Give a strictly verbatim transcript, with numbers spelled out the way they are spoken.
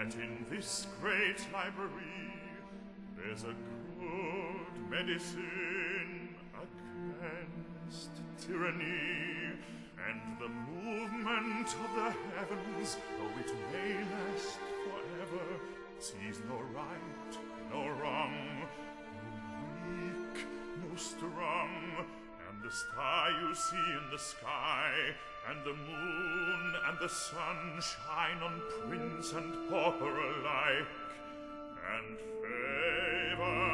that in this great library there's a good medicine against tyranny, and the movement of the heavens, though it may last forever, sees no right, no wrong, no weak, no strong. And the star you see in the sky, and the moon and the sun shine on prince and pauper alike, and favor